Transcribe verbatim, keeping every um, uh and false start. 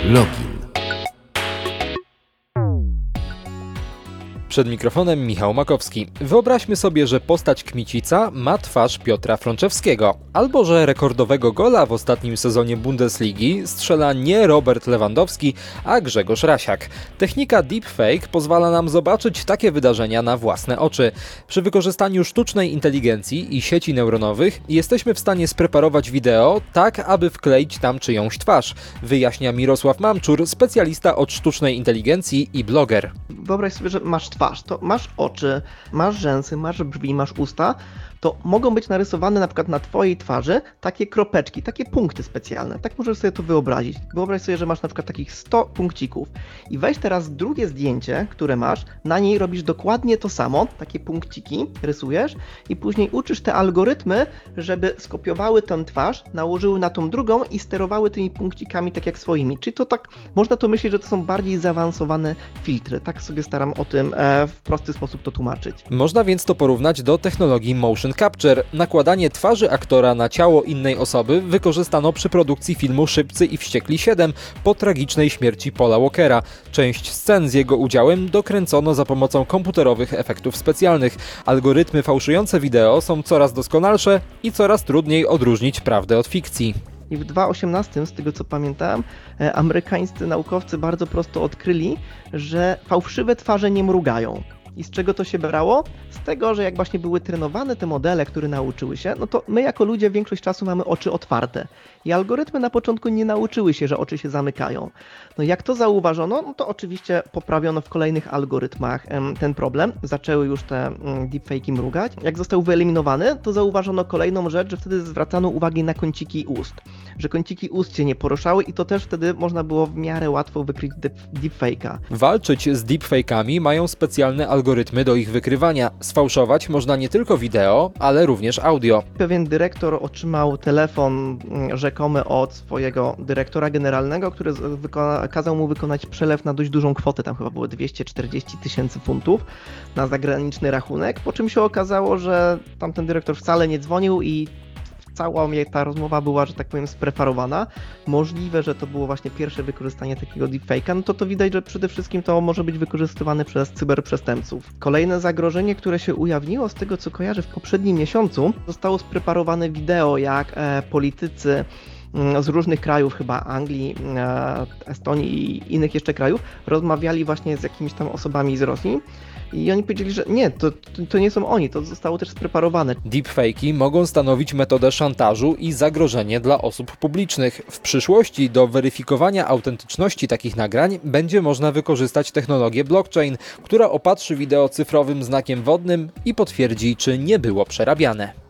Login. Przed mikrofonem Michał Makowski. Wyobraźmy sobie, że postać Kmicica ma twarz Piotra Frączewskiego, albo że rekordowego gola w ostatnim sezonie Bundesligi strzela nie Robert Lewandowski, a Grzegorz Rasiak. Technika deepfake pozwala nam zobaczyć takie wydarzenia na własne oczy. Przy wykorzystaniu sztucznej inteligencji i sieci neuronowych jesteśmy w stanie spreparować wideo tak, aby wkleić tam czyjąś twarz, wyjaśnia Mirosław Mamczur, specjalista od sztucznej inteligencji i bloger. Wyobraź sobie, że masz twarz, to masz oczy, masz rzęsy, masz brwi, masz usta, to mogą być narysowane na przykład na twojej twarzy takie kropeczki, takie punkty specjalne. Tak możesz sobie to wyobrazić. Wyobraź sobie, że masz na przykład takich sto punkcików i weź teraz drugie zdjęcie, które masz, na niej robisz dokładnie to samo, takie punkciki rysujesz i później uczysz te algorytmy, żeby skopiowały tę twarz, nałożyły na tą drugą i sterowały tymi punkcikami tak jak swoimi. Czyli to tak, można to myśleć, że to są bardziej zaawansowane filtry. Tak sobie staram o tym e, w prosty sposób to tłumaczyć. Można więc to porównać do technologii motion capture. Nakładanie twarzy aktora na ciało innej osoby wykorzystano przy produkcji filmu Szybcy i Wściekli siedem po tragicznej śmierci Paula Walkera. Część scen z jego udziałem dokręcono za pomocą komputerowych efektów specjalnych. Algorytmy fałszujące wideo są coraz doskonalsze i coraz trudniej odróżnić prawdę od fikcji. I w dwa tysiące osiemnastym, z tego co pamiętam, amerykańscy naukowcy bardzo prosto odkryli, że fałszywe twarze nie mrugają. I z czego to się brało? Z tego, że jak właśnie były trenowane te modele, które nauczyły się, no to my jako ludzie większość czasu mamy oczy otwarte. I algorytmy na początku nie nauczyły się, że oczy się zamykają. No jak to zauważono, no to oczywiście poprawiono w kolejnych algorytmach ten problem. Zaczęły już te deepfake'i mrugać. Jak został wyeliminowany, to zauważono kolejną rzecz, że wtedy zwracano uwagę na kąciki ust. Że kąciki ust się nie poruszały i to też wtedy można było w miarę łatwo wykryć deepfake'a. Walczyć z deepfake'ami mają specjalne algorytmy do ich wykrywania. Sfałszować można nie tylko wideo, ale również audio. Pewien dyrektor otrzymał telefon rzekomy od swojego dyrektora generalnego, który wykona, kazał mu wykonać przelew na dość dużą kwotę, tam chyba było dwieście czterdzieści tysięcy funtów na zagraniczny rachunek, po czym się okazało, że tamten dyrektor wcale nie dzwonił i cała ta rozmowa była, że tak powiem, spreparowana. Możliwe, że to było właśnie pierwsze wykorzystanie takiego deepfake'a, no to to widać, że przede wszystkim to może być wykorzystywane przez cyberprzestępców. Kolejne zagrożenie, które się ujawniło, z tego co kojarzę w poprzednim miesiącu, zostało spreparowane wideo, jak e, politycy z różnych krajów, chyba Anglii, Estonii i innych jeszcze krajów, rozmawiali właśnie z jakimiś tam osobami z Rosji i oni powiedzieli, że nie, to, to nie są oni, to zostało też spreparowane. Deepfake'i mogą stanowić metodę szantażu i zagrożenie dla osób publicznych. W przyszłości do weryfikowania autentyczności takich nagrań będzie można wykorzystać technologię blockchain, która opatrzy wideo cyfrowym znakiem wodnym i potwierdzi, czy nie było przerabiane.